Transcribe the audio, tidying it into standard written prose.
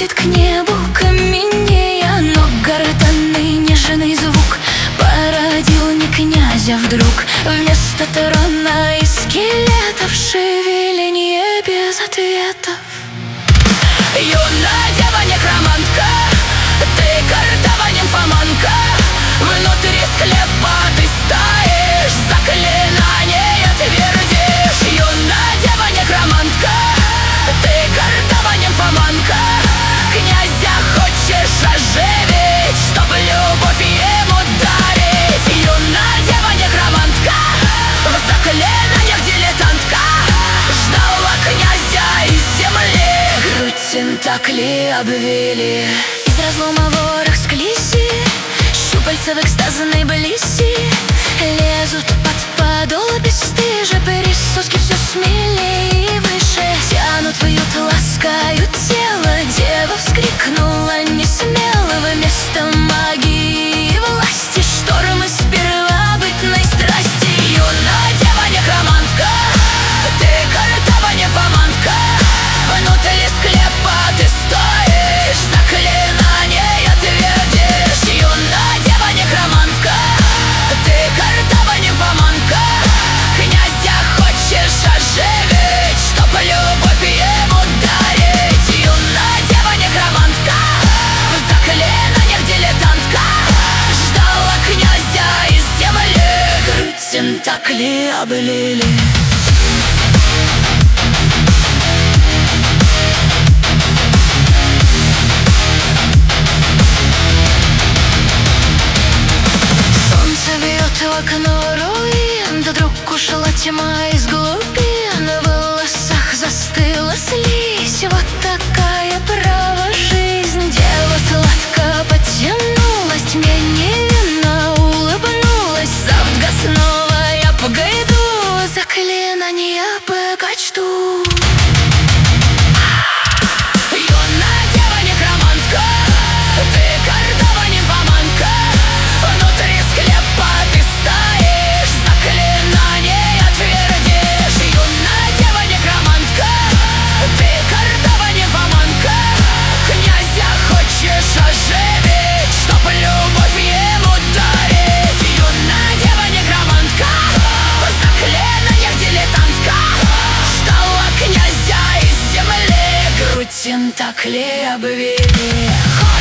возносит к небу каменея, но гортанный нежный звук породил не князя вдруг. Вместо трона и скелетов шевеленье без ответов. Юная дева некромантка, ты картава нимфоманка, внутри склепа ты стоишь, заклинание твердишь. Юная дева некромантка, ты картава нимфоманка, князя хочешь оживить, чтоб любовь ему дарить. Юная дева некромантка, в заклинаниях дилетантка, ждала князя из земли, грудь тентакли обвили. Из разлома ворох склизи, щупальца в экстазной близи лезут под подол бесстыже, присоски все смелее и выше тянут, вьют, ласкают тело. Дева вскрикнула несмело, вместо магии и власти шторм из первобытной страсти. Юная дева некромантка, ты картава нимфоманка, внутри склепа ты стоишь, заклинание твердишь. Юная дева некромантка, ты картава нимфоманка, князя хочешь оживить, чтоб любовь ему дарить. Юная дева некромантка, в заклинаниях дилетантка, ждала князя из земли, грудь тентакли облили. В окно руин, вдруг ушла тьма из глубин, в волосах застыла слизь. Вот такая право жизнь. Дева сладко потянулась, тьме невинно улыбнулась. Завтра снова я погойду, заклинания покачту. Юная дева некромантка, ты картава нимфоманка, внутри склепа ты стоишь, заклинание твердишь. Юная дева некромантка, ты картава нимфоманка, князя хочешь оживить, чтоб любовь ему дарить. Юная дева некромантка, в заклинаниях дилетантка, ждала князя из земли, грудь тентакли обвили.